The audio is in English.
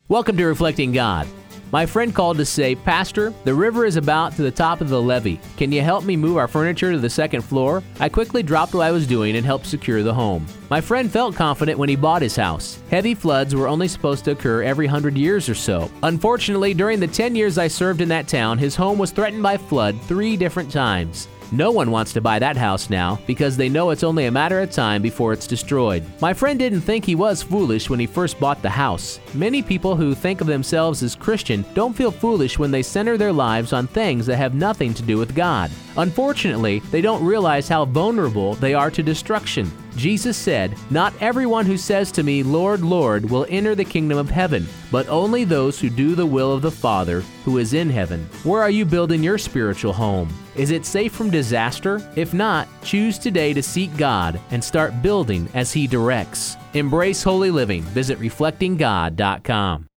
Welcome to Reflecting God. My friend called to say, Pastor, the river is about to the top of the levee. Can you help me move our furniture to the second floor? I quickly dropped what I was doing and helped secure the home. My friend felt confident when he bought his house. Heavy floods were only supposed to occur every 100 years or so. Unfortunately, during the 10 years I served in that town, his home was threatened by flood 3 different times. No one wants to buy that house now because they know it's only a matter of time before it's destroyed. My friend didn't think he was foolish when he first bought the house. Many people who think of themselves as Christian don't feel foolish when they center their lives on things that have nothing to do with God. Unfortunately, they don't realize how vulnerable they are to destruction. Jesus said, "Not everyone who says to me, 'Lord, Lord,' will enter the kingdom of heaven, but only those who do the will of the Father who is in heaven." Where are you building your spiritual home? Is it safe from disaster? If not, choose today to seek God and start building as He directs. Embrace holy living. Visit reflectinggod.com.